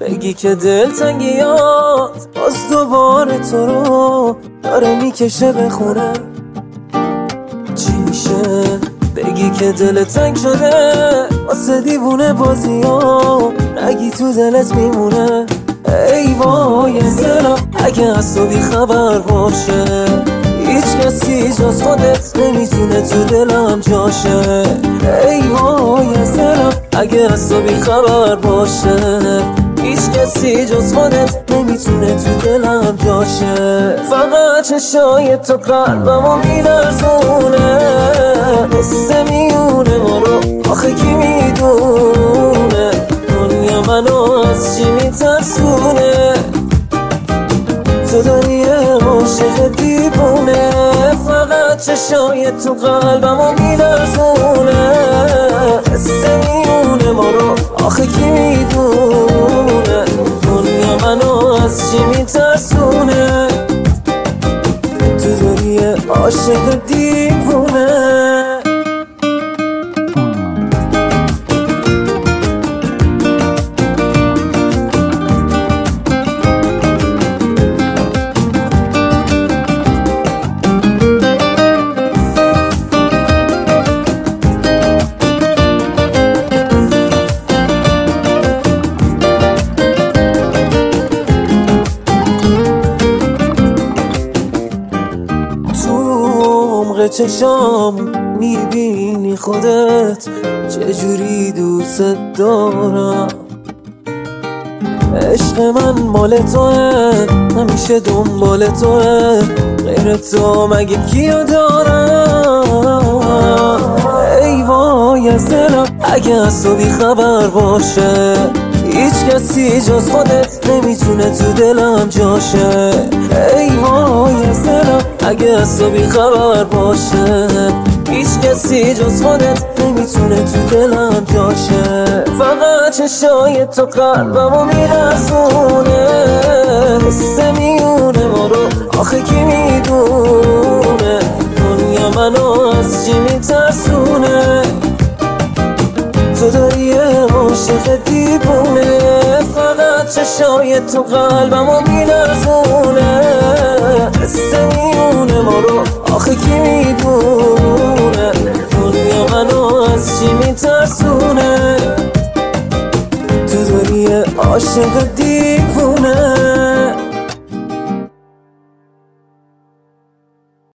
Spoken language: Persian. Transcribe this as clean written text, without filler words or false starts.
بگی که دلتنگیات باز دوباره تو رو داره میکشه به خونه. چی میشه بگی که دلت تنگ شده واسه دیوونه بازی ها، نگی تو دلت میمونه. ای وای دلم اگه از تو بی خبر باشه، هیچ کسی جز خودت نمیتونه تو دلم جاشه. ای وای دلم اگه از تو بی خبر باشه، هیچ کسی جز خودت نمیتونه تو دلم جاشه. فقط چشای تو قلبمو میلرزونه، حس میونه ما رو آخه کی میدونه، دنیا منو از چی میترسونه. تو داری عاشق دیوونه، فقط چشای تو قلبمو میلرزونه، حس میونه ما رو آخه کی میدونه، دنیا منو از چی میترسونه. تو داری عاشق دیوونه. چشام میبینی خودت چجوری دوست دارم. عشق من مال توه، همیشه دنبال توه، غیر تو مگه کیو دارم. ای وای از دلم اگه از تو بی خبر باشه، هیچ کسی جز خودت نمیتونه تو دلم جاشه. ای وای از دلم اگه از تو بی خبر باشه، هیچ کسی جز خودت نمیتونه تو دلم جاشه. فقط چشای تو قلبمو میرسونه، حس میونه ما رو آخه کی میدونه، دنیا منو از چی میترسونه. تو داری عاشق دیوونه، فقط چشای تو قلبمو میلرزونه، حس میونه ما رو آخه کی میدونه، دنیا منو از چی میترسونه. تو داری عاشق